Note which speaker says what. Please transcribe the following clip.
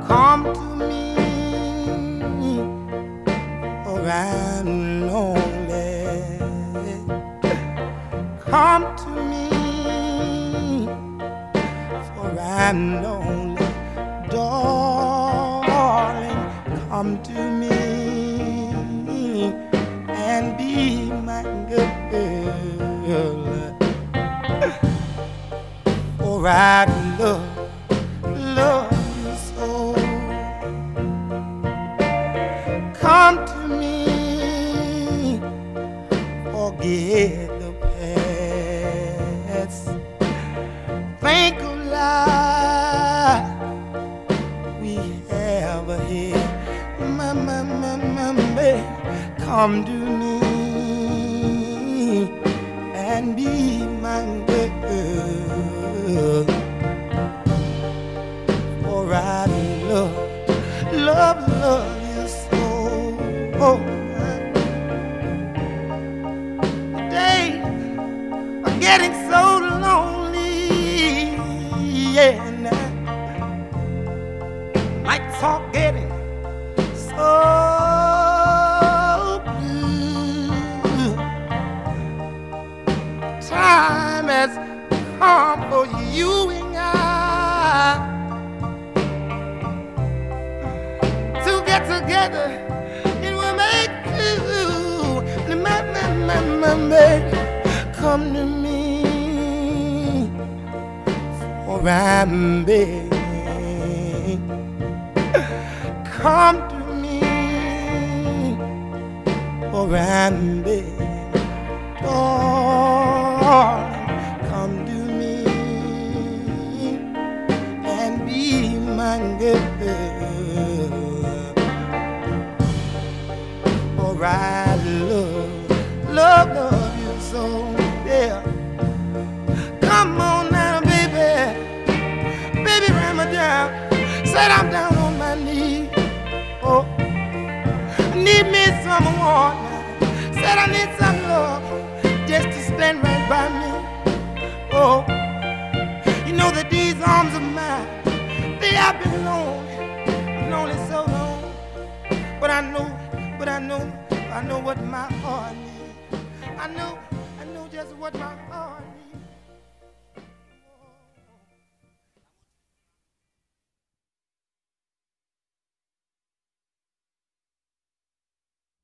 Speaker 1: Come to me, for I'm lonely. Come to me, for I'm lonely. Darling, come to me and be my girl. For I love you so. Come to me, forget the past. Think of life we have ahead. Baby, come to me and be my girl. For I love you so. Days are getting so lonely, yeah, now nights are getting so blue. Time has come for you and I to get together. It will make you come to me, for I'm begging. Come to me, for I'm begging. Darling, come to me and be my girl. For I love you so, yeah. Come on now, baby, ram me down. Sit I'm down on my knees. Oh, I need me some water. Said I need some love just to stand right by me. Oh, you know that these arms of mine, they have been lonely so long. But I know what my heart needs. I know just what my heart needs.